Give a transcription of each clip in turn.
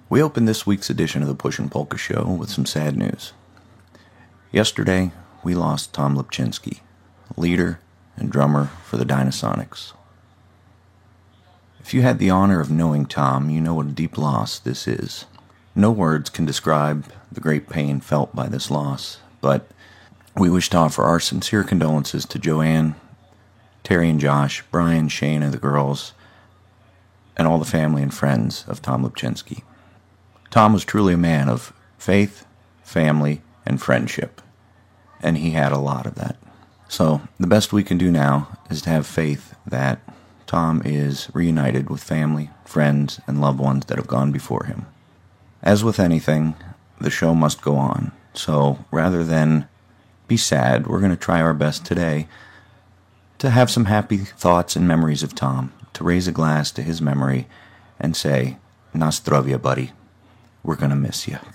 We opened this week's edition of the Pushin' Polka Show with some sad news. Yesterday, we lost Tom Lipczynski, leader and drummer for the Dynasonics. If you had the honor of knowing Tom, you know what a deep loss this is. No words can describe the great pain felt by this loss, but we wish to offer our sincere condolences to Joanne, Terry and Josh, Brian, Shane, and the girls, and all the family and friends of Tom Lipczynski. Tom was truly a man of faith, family, and friendship, and he had a lot of that. So the best we can do now is to have faith that Tom is reunited with family, friends, and loved ones that have gone before him. As with anything, the show must go on, so rather than be sad, we're going to try our best today to have some happy thoughts and memories of Tom, to raise a glass to his memory and say, Na zdrowie, buddy. We're going to miss you.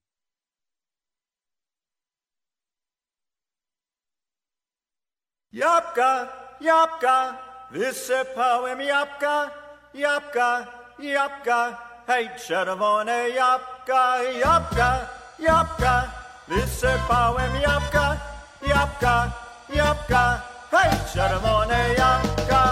Jabłka, jabłka, wysypałem jabłka, jabłka, jabłka, hej, czerwone jabłka, jabłka, jabłka, wysypałem jabłka, jabłka, jabłka, hej, czerwone jabłka.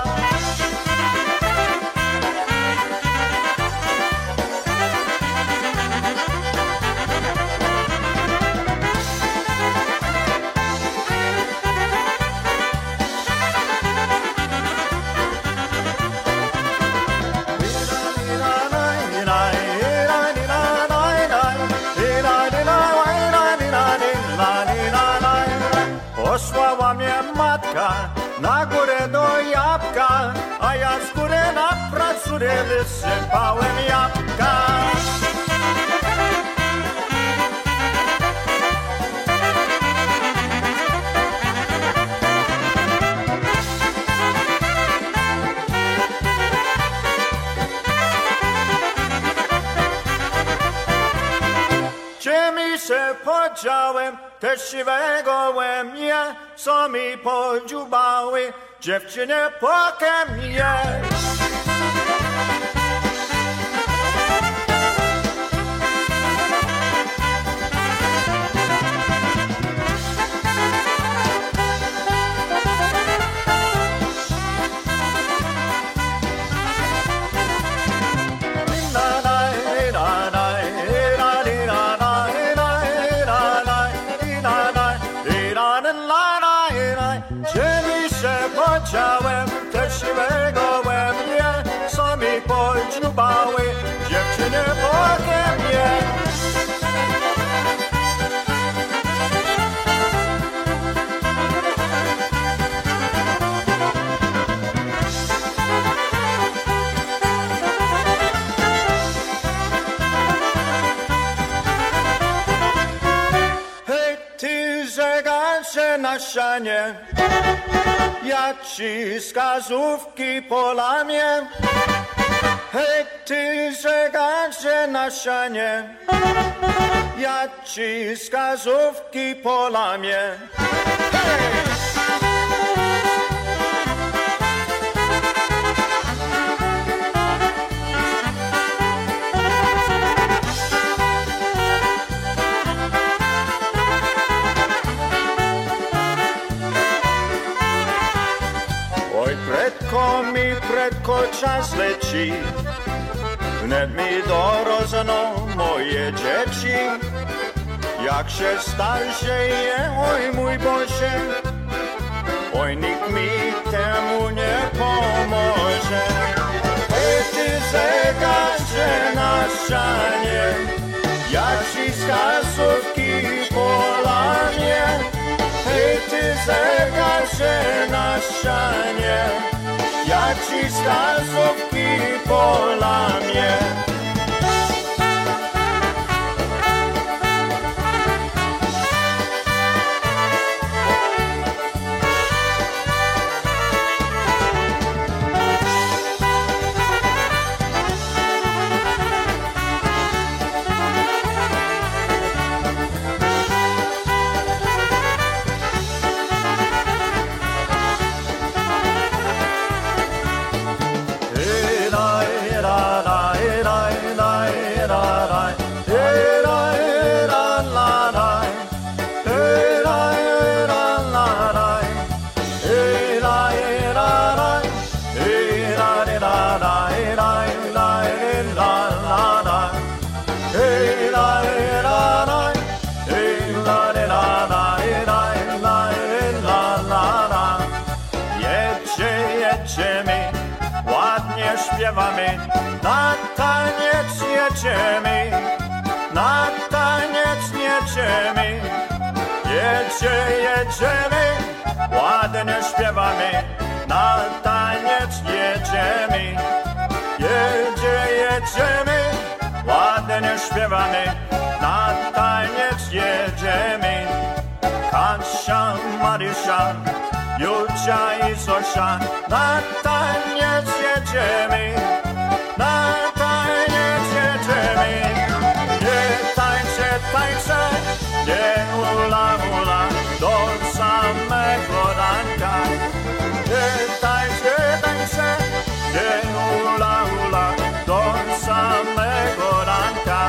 Posłała mnie matka na górę do jabłka, a ja z góry na pracurę wysypałem jabłka. Gdzie mi się podziałem te siwe gołębie, co mi podziubały, dziewczyny pokiem je. Podziałem te siwe gołębie, co mi podziubały, dziewczyny pokiem je. Hej, ty zegarze na ścianie, ja ci wskazówki polamię. Hej, ty zegarze na ścianie, ja ci wskazówki polamię. Hej! Prędko czas leci, wnet mi dorosną moje dzieci. Jak się starzeje, oj mój Boże, oj nikt mi temu nie pomoże. Hej, ty zegarze na ścianie, ja ci wskazówki polamię. Hej, ty zegarze na ścianie, ja ci wskazówki polamię. Hey, Śpiewamy, na taniec jedziemy, na taniec jedziemy, jedziemy, ładnie śpiewamy, na taniec jedziemy, jedziemy, ładnie śpiewamy, na taniec jedziemy. Kasia, Marysia, Julcia i Zosia, na taniec jedziemy, na taniec jedziemy. Nie tańce, nie hula, do samego ranka. Nie tańce, nie hula, do samego ranka.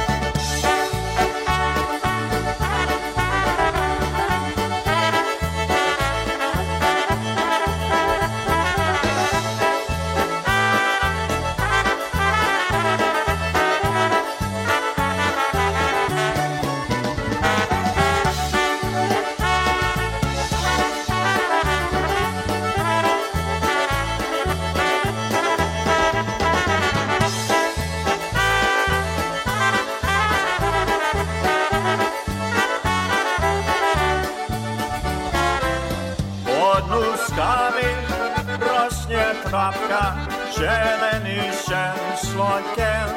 Rośnie trawka, zieleni się słonkiem,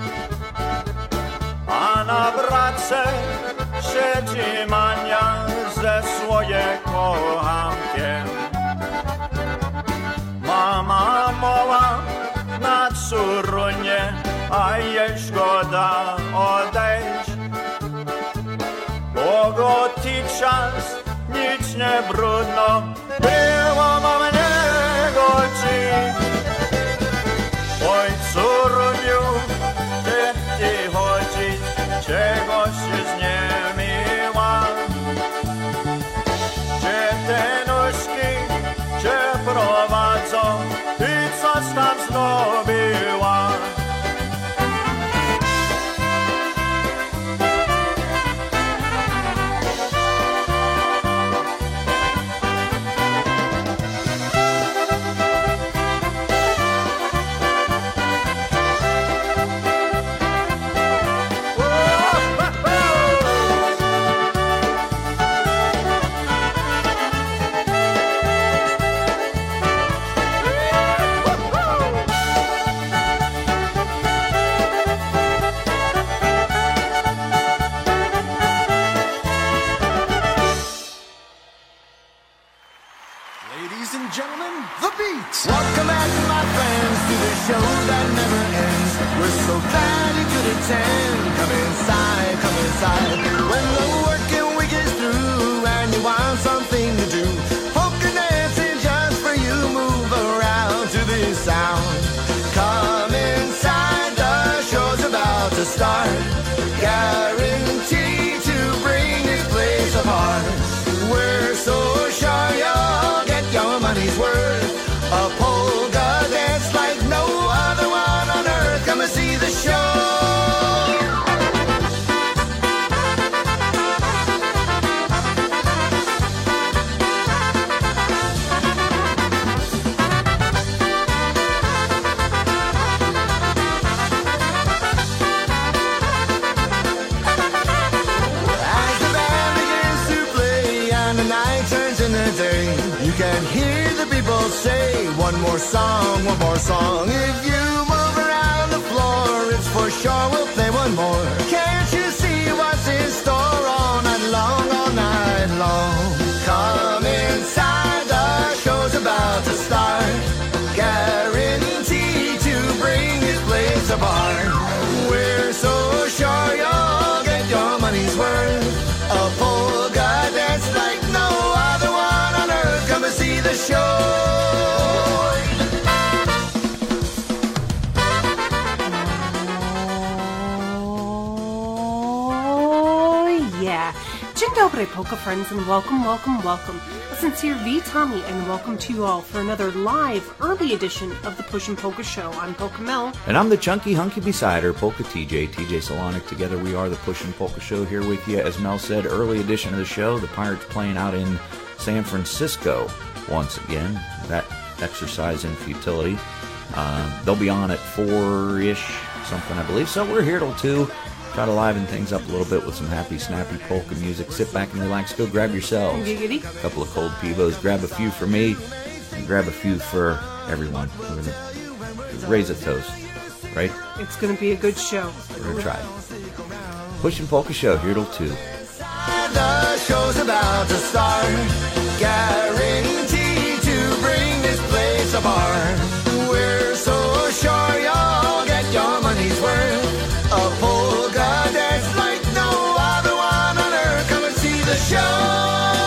a na bratce siedzi Mania ze swoje kochankiem. Mama mowa na córunie, a jej szkoda odejść, bo go ty czas nic nie brudno było ma mnie godzić. Oj córuniu, gdzie ty chodzić, czego się zniemiła? Gdzie te nóżki cię prowadzą, ty coś tam zdobyła? Ladies and gentlemen, The Beats. Welcome back, my friends, to the show that never ends. We're so glad you could attend. Come inside. When the working week is through and you want something to do, polka dancing just for you. Move around to this sound. Come inside, the show's about to start. Guaranteed to bring this place apart. We're so sure you'll get your money's worth. A polka dance like no other one on earth. Come and see the show. As the band begins to play and the night turns into day, you can hear the people say, one more song, one more song. If you move around the floor, it's for sure we'll play one more. Can't you see what's in store all night long, all night long? Come inside, the show's about to start. Guaranteed to bring this place apart. We're so sure you'll get your money's worth. A polka dance like no other one on earth. Come and see the show. Dzień dobry, polka friends, and welcome. A sincere Tommy, and welcome to you all for another live, early edition of the Pushin' Polka Show. I'm Polka Mel. And I'm the chunky, hunky beside her, Polka TJ Solonic. Together we are the Pushin' Polka Show, here with you. As Mel said, early edition of the show. The Pirates playing out in San Francisco once again. That exercise in futility. They'll be on at 4-ish, something I believe. So we're here till 2. Try to liven things up a little bit with some happy, snappy polka music. Sit back and relax. Go grab yourselves a couple of cold Pivos. Grab a few for me, and grab a few for everyone. We're going to raise a toast, right? It's going to be a good show. We're going to try it. Pushin' Polka Show, here till 2. The show's about to start. Guaranteed to bring this place apart. We're so sure you'll get your money's worth. A polka dance like no other one on earth. Come and see the show.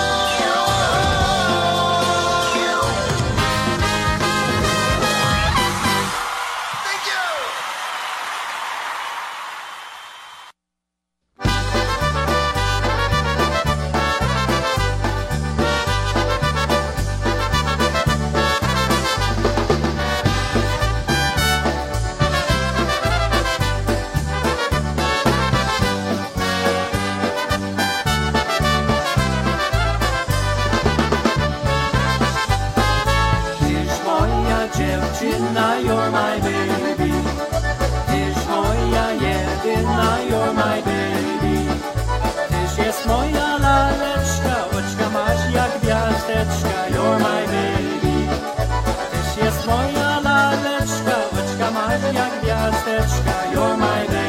You're my baby. Tyś moja jedyna, you're my baby. Tyś jest moja laleczka, oczka masz jak gwiazdeczka, you're my baby. Tyś jest moja laleczka, oczka masz jak gwiazdeczka, you're my baby.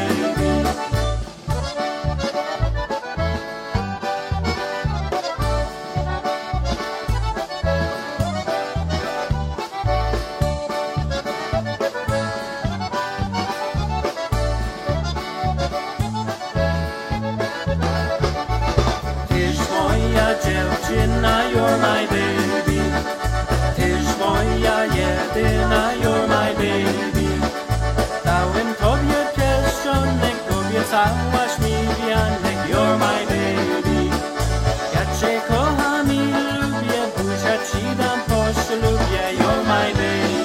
You're my baby. Tyś moja jedyna, you're my baby. Dałem tobie pierścionek, obiecałaś mi wianek, you're my baby. Ja cię kocham i lubię, buzia ci dam po ślubie, you're my baby.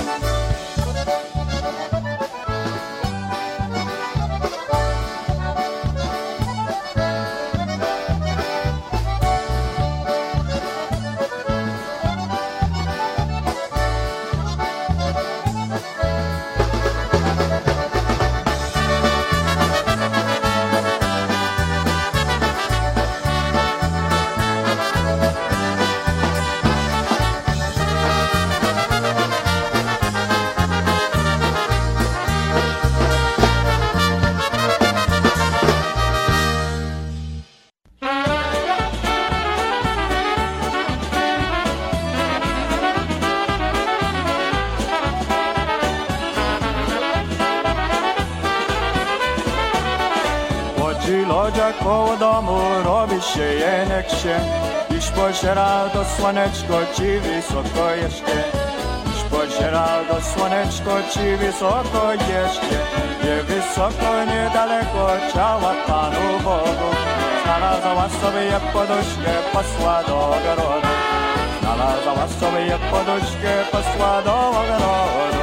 Lodziak koło domu robi się jenek się. Już poziera do słoneczko ci wysoko jeszcze. Już poziera do słoneczko ci wysoko jeszcze. Nie wysoko, niedaleko ciała Panu Bogu. Znalazła sobie poduszkę, posła do ogrodu. Znalazła sobie poduszkę, posła do ogrodu.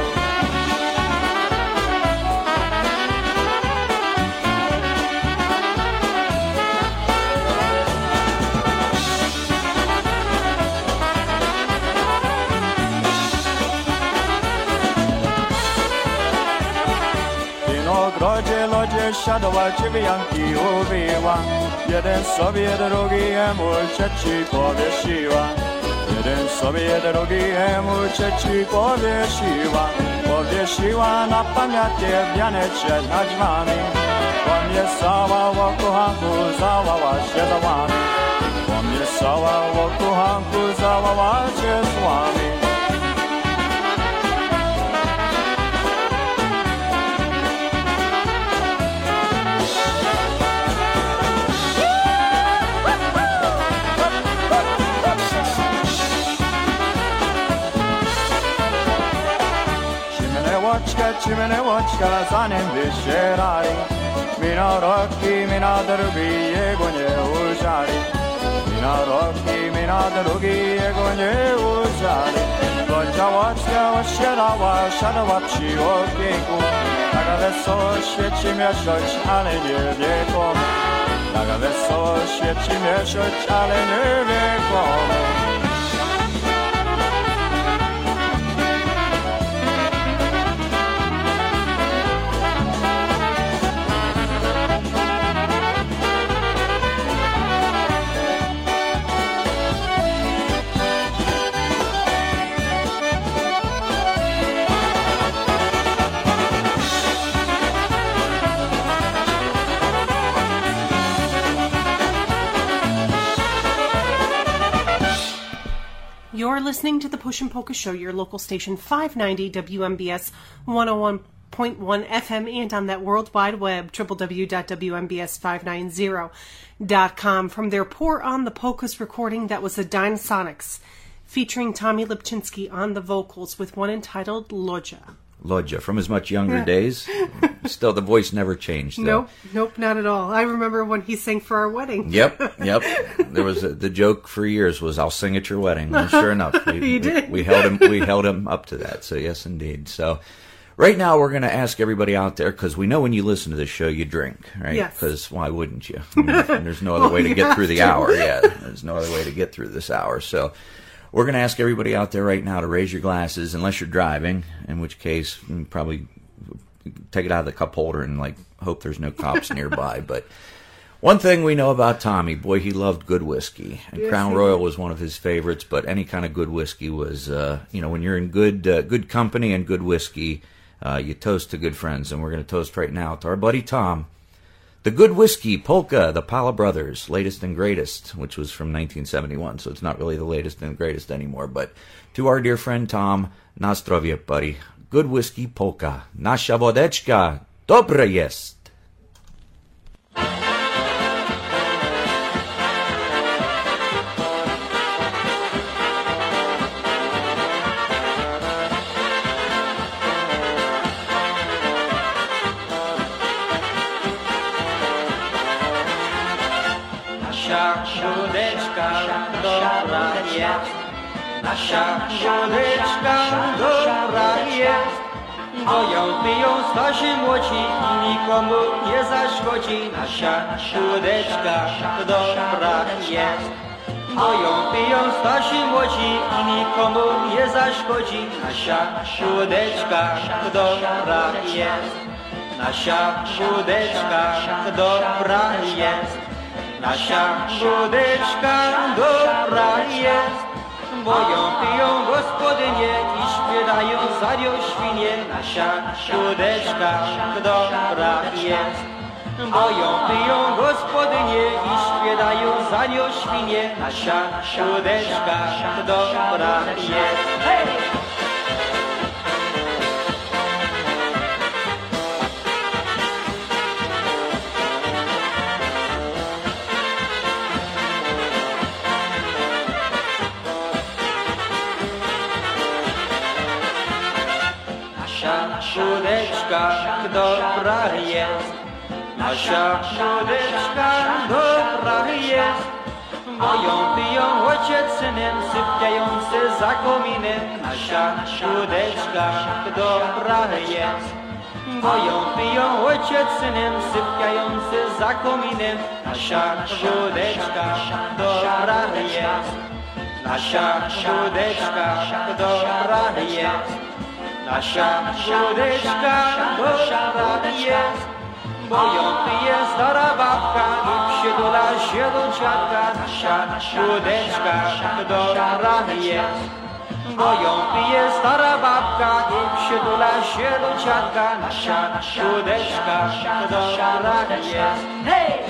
W ogrodzie lodzie siadła, dziewianki ubiła. Jeden sobie drugiemu trzeci powiesiła. Jeden sobie drugiemu trzeci powiesiła. Powiesiła na pamiątkę wianeczek nad drzwiami. Po mnie cała o kochanku załała się z wami. Po mnie cała o kochanku załała się z wami. Cimenełoczka, zanim wyścierali. Mino roki, mino drbi, jego nie ujrzali. użali. Mina drogi jego nie użali. Gończa łocka osiadała, siadała przy okienku. Taka wesoło świeci miesiąc, ale nie wie komu. Taka wesoło świeci miesiąc, ale nie wie komu. You're listening to the Push and Polka Show, your local station 590 WMBS 101.1 FM and on that World Wide Web, www.wmbs590.com. From their Pour on the Polkas recording, that was the Dynasonics, featuring Tommy Lipczynski on the vocals with one entitled Lodzia. Lodzia, from his much younger days. Still, the voice never changed, though. Nope, not at all. I remember when he sang for our wedding. Yep. There was the joke for years was, "I'll sing at your wedding." And sure enough, He did. We held him up to that. So yes, indeed. So right now we're going to ask everybody out there, because we know when you listen to this show, you drink, right? Yes. Because why wouldn't you? I mean, there's no other way to get through the hour. Yeah, there's no other way to get through this hour. So we're going to ask everybody out there right now to raise your glasses, unless you're driving, in which case probably take it out of the cup holder and hope there's no cops nearby. But one thing we know about Tommy, boy, he loved good whiskey, and Yes, Crown he Royal did. was one of his favorites. But any kind of good whiskey was, when you're in good company and good whiskey, you toast to good friends. And we're going to toast right now to our buddy Tom. The Good Whiskey Polka, the Pala Brothers, latest and greatest, which was from 1971, so it's not really the latest and greatest anymore. But to our dear friend Tom, na zdrowie, buddy. Good Whiskey Polka. Nasza wodeczka dobra jest. Nasza wódeczka dobra jest, nasza wódeczka dobra jest, bo ją piją starsi młodzi i nikomu nie zaszkodzi. Nasza wódeczka dobra jest, bo ją piją starsi młodzi i nikomu nie zaszkodzi. Nasza wódeczka dobra jest, nasza wódeczka dobra jest. Nasza wódeczka dobra jest, bo ją piją gospodynie i śpiewają za nią świnie. Nasza wódeczka dobra jest, bo ją piją gospodynie i śpiewają za nią świnie. Nasza wódeczka dobra jest. Hej! Nasza wódeczka dobra jest, nasza wódeczka dobra jest, bo ją piją ojciec z synem, sypiający za kominem. Nasza wódeczka dobra jest, bo ją piją ojciec z synem, sypiający za kominem. Nasza wódeczka dobra jest, nasza wódeczka dobra jest. Nasza wódeczka dobra jest, bo ją pije stara babka i przytula się do dziadka. Nasza wódeczka dobra jest, bo ją pije stara babka i przytula się do dziadka. Nasza wódeczka dobra jest. Hej!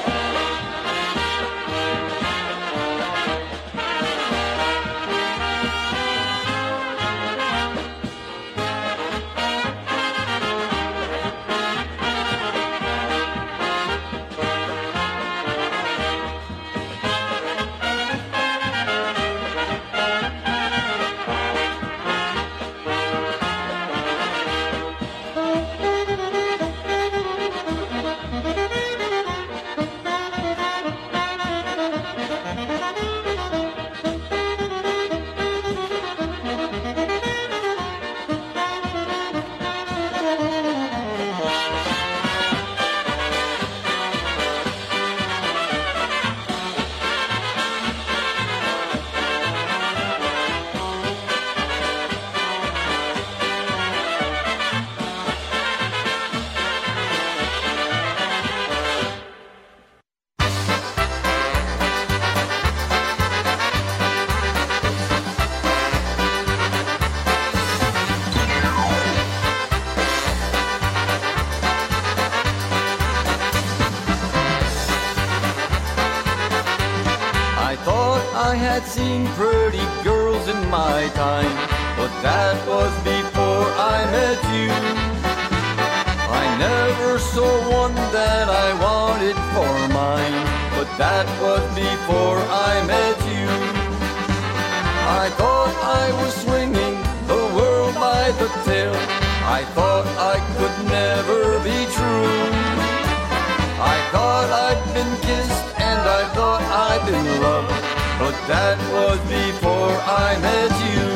I had seen pretty girls in my time, but that was before I met you. I never saw one that I wanted for mine, but that was before I met you. I thought I was swinging the world by the tail. I thought I could never be true. I thought I'd been kissed and I thought I'd been loved, but that was before I met you.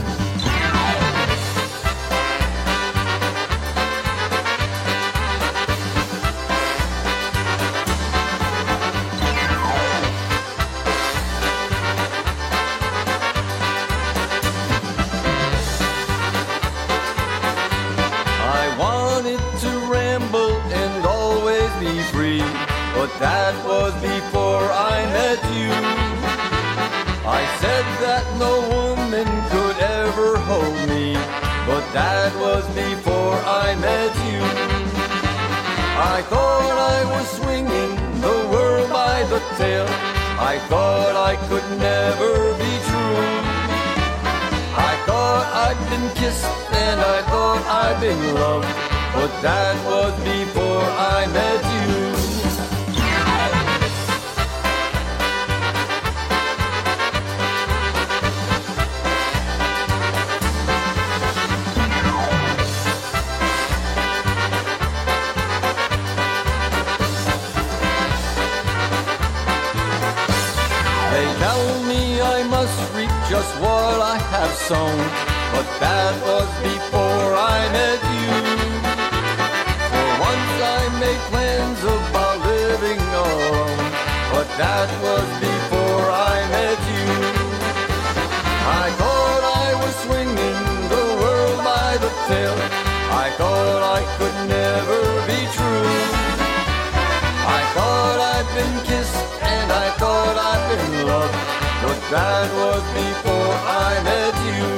I wanted to ramble and always be free, but that was before I met you. I said that no woman could ever hold me, but that was before I met you. I thought I was swinging the world by the tail. I thought I could never be true. I thought I'd been kissed and I thought I'd been loved, but that was before I met you. They tell me I must reap just what I have sown, but that was before I met you. For once I made plans about living alone, but that was before I met you. I thought I was swinging the world by the tail. I thought I could never be true. I thought I'd been kissed and I thought I'd been loved, but that was before I met you.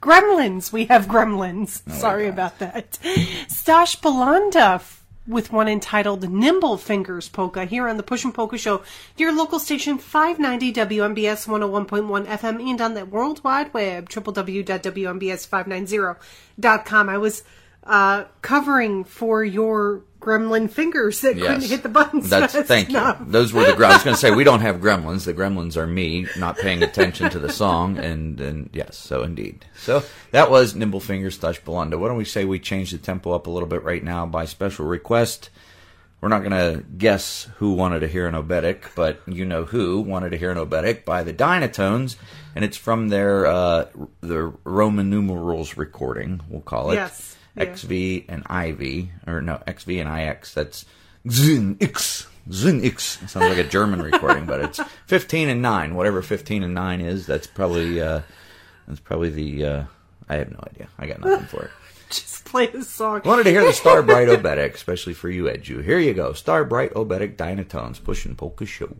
Gremlins. We have Gremlins. Sorry about that. Stash Belanda with one entitled Nimble Fingers Polka here on the Push and Polka Show, your local station 590 WMBS 101.1 FM and on the World Wide Web, www.wmbs590.com. I was covering for your gremlin fingers that couldn't hit the buttons. Thank you. Those were the. I was going to say we don't have gremlins. The gremlins are me not paying attention to the song, and yes, so indeed. So that was Nimble Fingers, Stash Belanda. Why don't we say we change the tempo up a little bit right now by special request? We're not going to guess who wanted to hear an Obetic, but you know who wanted to hear an Obetic by the Dynatones, and it's from their the Roman numerals recording. We'll call it. Yes. XV and IV, or no, XV and IX. That's Zin X. It sounds like a German recording, but it's 15 and 9. Whatever 15 and 9 is, that's probably the. I have no idea. I got nothing for it. Just play the song. Wanted to hear the Star Bright Obetic, especially for you, Edu. Here you go, Star Bright Obetic Dynatones, Pushing Polka Show.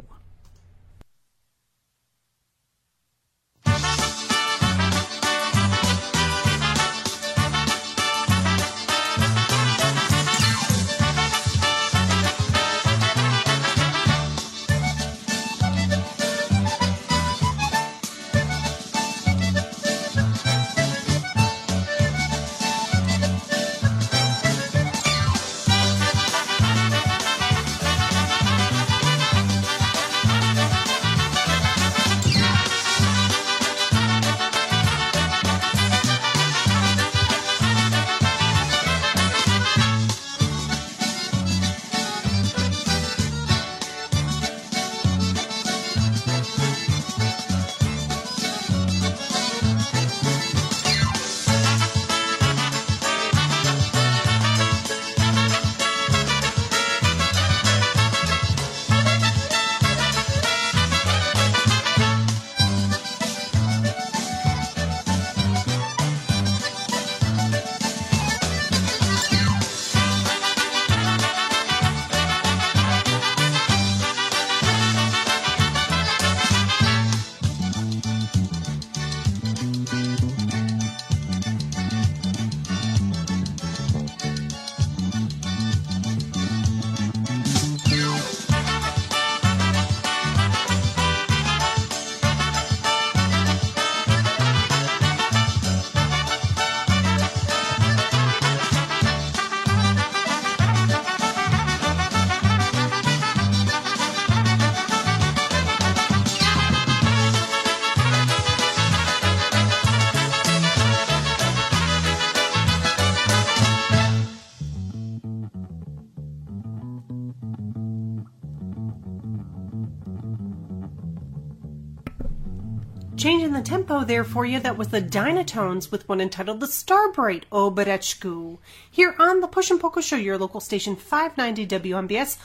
Changing the tempo there for you, that was the Dynatones with one entitled The Starbright Oberechku. Here on the Push and Polka Show, your local station 590 WMBS,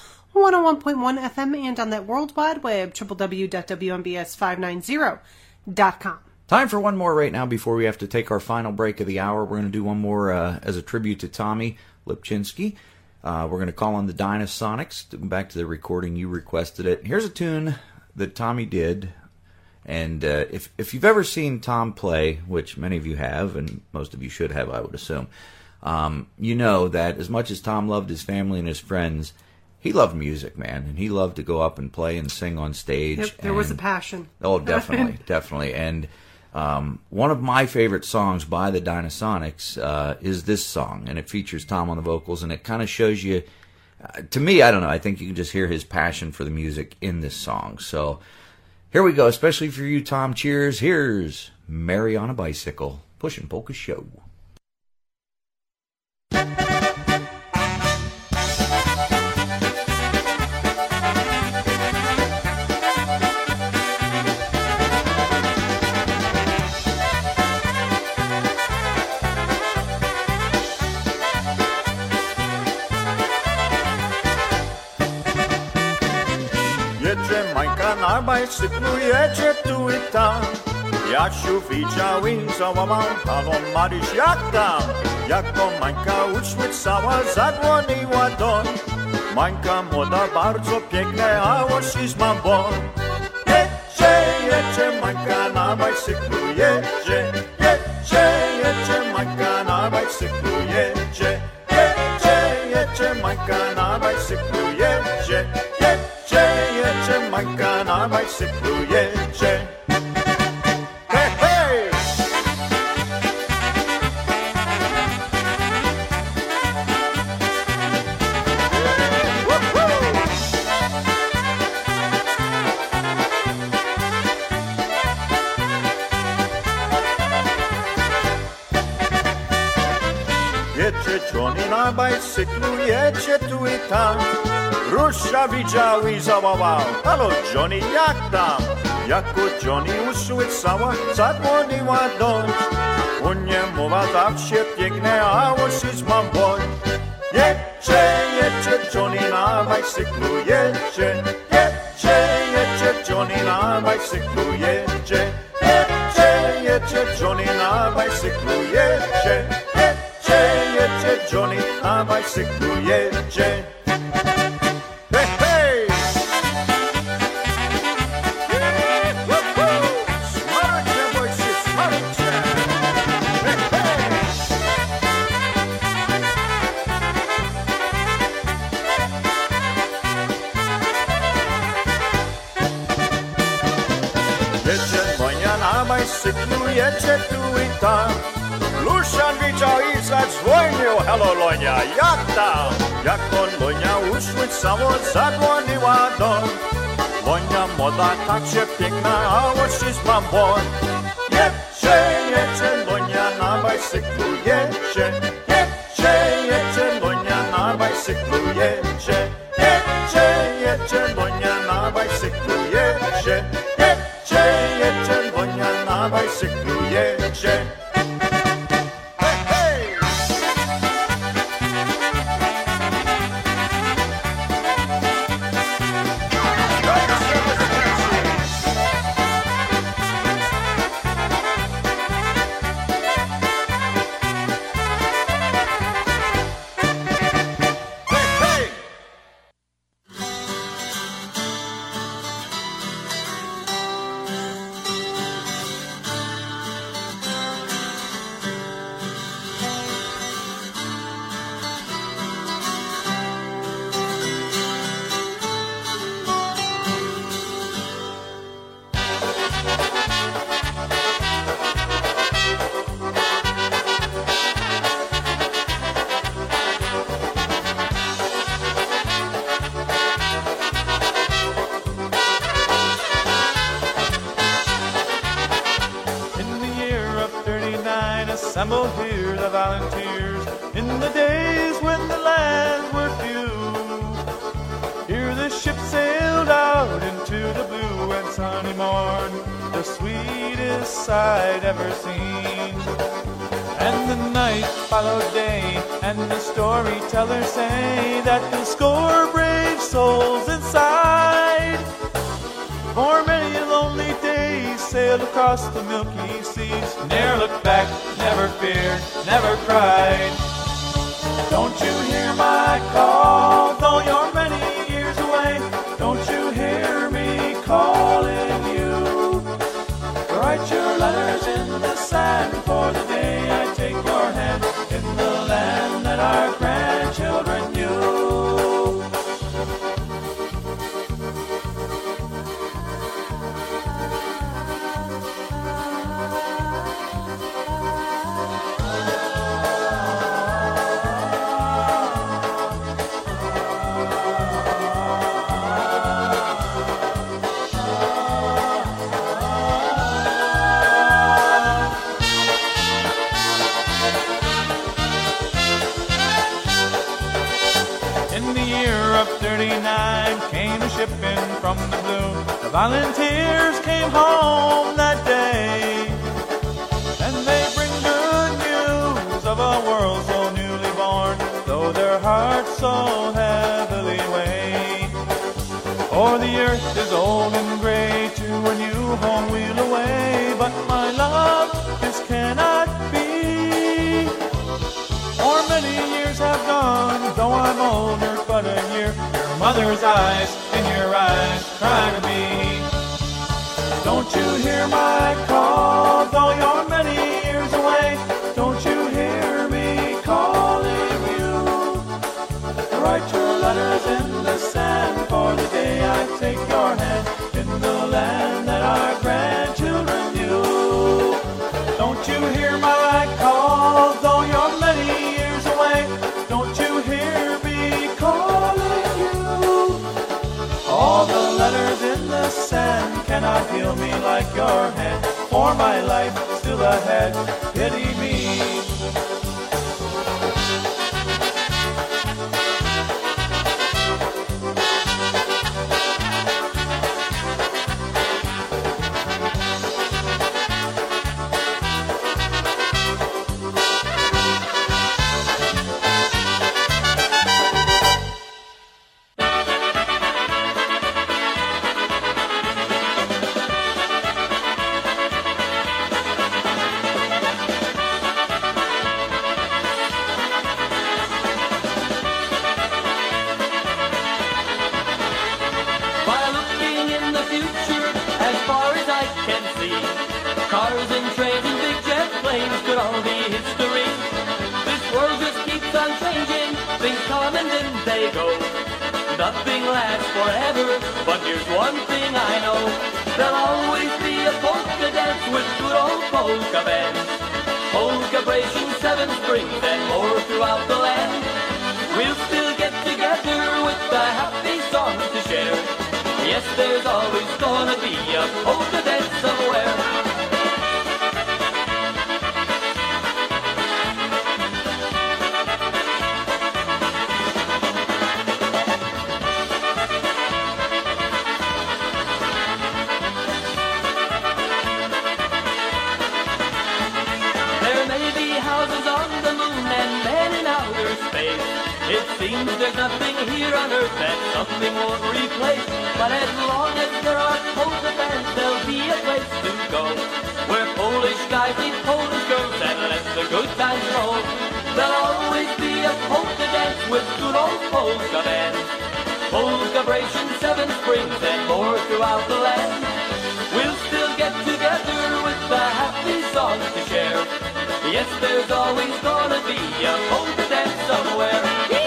101.1 FM, and on that World Wide Web, www.wmbs590.com. Time for one more right now before we have to take our final break of the hour. We're going to do one more as a tribute to Tommy Lipchinski. We're going to call on the Dynasonics. Back to the recording, you requested it. Here's a tune that Tommy did. And if you've ever seen Tom play, which many of you have, and most of you should have, I would assume, you know that as much as Tom loved his family and his friends, he loved music, man, and he loved to go up and play and sing on stage. Yep, there was a passion. Oh, definitely, definitely. And one of my favorite songs by the Dynasonics is this song, and it features Tom on the vocals, and it kind of shows you, to me, I don't know, I think you can just hear his passion for the music in this song. So here we go, especially for you, Tom. Cheers. Here's Mary on a Bicycle, Push and Polka Show. Na bajcyklu jedzie tu i tam. Jasiu widział i załamał, halo Maryś, jak tam? Jako Mańka uczmy cała zadłoniła doń. Mańka młoda, bardzo piękna, a łosizma bon. Jedzie, jedzie Mańka na bajcyklu, jedzie, jedzie. jedzie Majka na bajcyklu jedzie. Jedzie Majka na bajcyklu jedzie. Jedzie Majka na bajcyklu jedzie. Hej, hej! Jedzie Johnny na bajcyklu, jedzie tu i tam. Rusza widział i zawołał: halo Johnny, jak tam? Jako Johnny usłyszała, zadzwoniła dość. U nie mowa zawsze piękne, a łosić mam bądź. Jedzie Johnny na bajcyklu, jedzie. Jedzie Johnny na bajcyklu, jedzie. Jedzie Johnny na bajcyklu, jedzie. Jedzie Johnny na bajcyklu, jedzie. Hej, hej! Smarujcie, bojcy, smarujcie! Hej, hej! Jedzie Monia na bajcyklu, jedzie tu i tam. Lusian widział i zadzwonił: halo Lonia, jak tam? Jak on Lonia usłyszała, zadzwoniła doń. Lonia moda tak się piękna, a łosić mam błąd. Jedzie Lonia na bajcyklu, jedzie. Jedzie Lonia na bajcyklu, jedzie. Jedzie Lonia na bajcyklu, jedzie. Jedzie Lonia na bajcyklu, jedzie. Assembled here the volunteers in the days when the lands were few. Here the ship sailed out into the blue and sunny morn, the sweetest sight ever seen. And the night followed day, and the storytellers say that the score brave souls inside, for many lonely days, sailed across the milky seas. Ne'er looked back, never feared, never cried. Don't you hear my call, though you're many years away? Don't you hear me calling you? Write your letters in the sand, for the day I take your hand in the land that our grandchildren knew. Came a shipping from the blue. The volunteers came home that day, and they bring good news of a world so newly born, though their hearts so heavily weigh. For the earth is old and gray, to a new home we'll away. But my love, this cannot be, for many years have gone, though I'm older but a year. Mother's eyes in your eyes cry to me. Don't you hear my call, though you're many years away? your hand in the land that our grandchildren knew. Don't you hear my call, though you're many years away? Don't you hear me calling you? All the letters in the sand cannot heal me like your hand, for my life still ahead, pity me. Cars and trains and big jet planes could all be history. This world just keeps on changing. Things come and then they go. Nothing lasts forever, but here's one thing I know. There'll always be a polka dance with good old polka bands. Polka-bration, 7 springs and more throughout the land. We'll still get together with the happy songs to share. Yes, there's always gonna be a polka dance somewhere. It seems there's nothing here on earth that something won't replace. But as long as there are polka bands, there'll be a place to go, where Polish guys meet Polish girls and let the good times roll. There'll always be a polka dance with good old polka bands. Polka-bration, 7 springs and more throughout the land. We'll still get together with the happy songs to share. Yes, there's always gonna be a polka dance somewhere.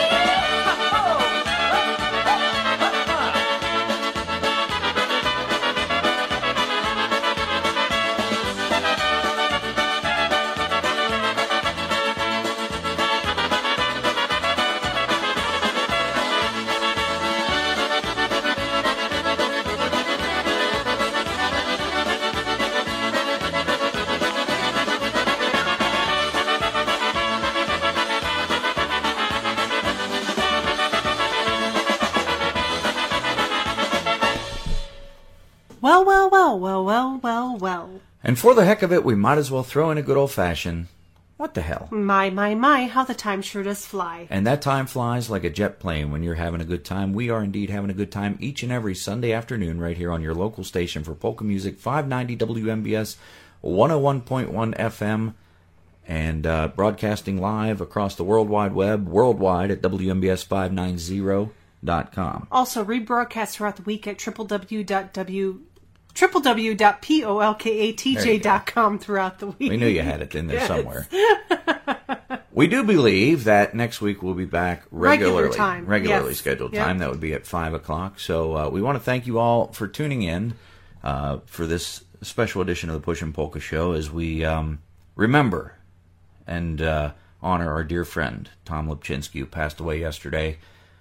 Well. And for the heck of it, we might as well throw in a good old-fashioned, what the hell? My, how the time sure does fly. And that time flies like a jet plane when you're having a good time. We are indeed having a good time each and every Sunday afternoon right here on your local station for polka music, 590 WMBS, 101.1 FM, and broadcasting live across the World Wide Web, worldwide at WMBS590.com. Also, rebroadcast throughout the week at www.polkatj.com throughout the week. We knew you had it in there somewhere. We do believe that next week we'll be back regularly scheduled time. That would be at 5 o'clock. So we want to thank you all for tuning in for this special edition of the Pushin' Polka Show as we remember and honor our dear friend Tom Lipchinsky, who passed away yesterday.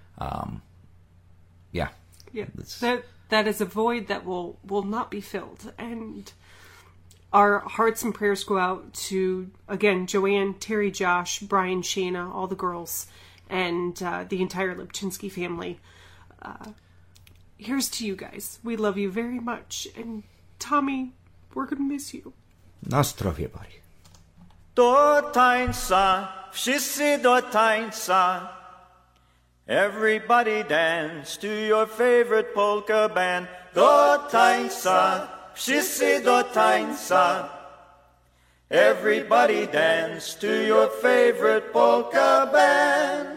That is a void that will not be filled. And our hearts and prayers go out to, again, Joanne, Terry, Josh, Brian, Shana, all the girls, and the entire Lipchinsky family. Here's to you guys. We love you very much. And Tommy, we're going to miss you. Na zdrowie, buddy. Do tańca, wszyscy do tańca. Everybody dance to your favorite polka band. Do tańca, wszyscy do tańca. Everybody dance to your favorite polka band.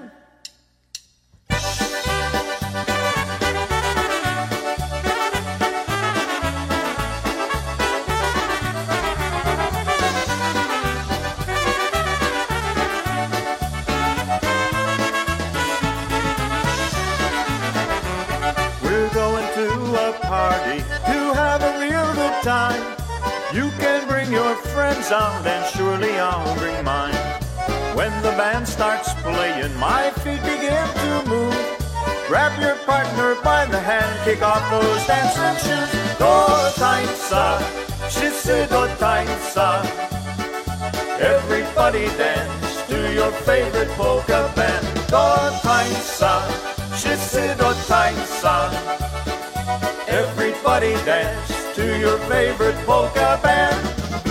We're going to a party to have a real good time. You can bring your friends out and surely I'll bring mine. When the band starts playing, my feet begin to move. Grab your partner by the hand, kick off those dancing shoes. Do tańca, wszyscy do tańca. Everybody dance to your favorite polka band. Do tańca, wszyscy do tańca. Everybody dance to your favorite polka band.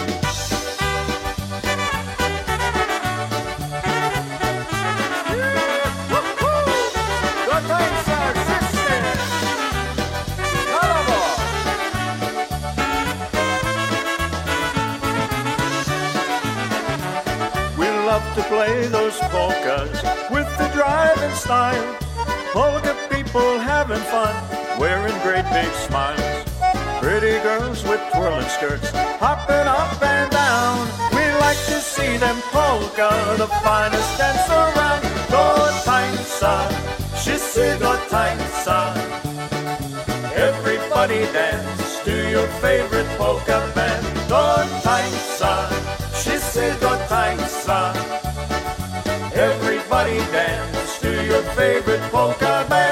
To play those polkas with the drive and style. Polka people having fun, wearing great big smiles. Pretty girls with twirling skirts, hopping up and down. We like to see them polka, the finest dance around. Do tańca, wszyscy do tańca. Everybody dance to your favorite polka band. Do tańca, wszyscy do tańca. Everybody dance to your favorite polka band.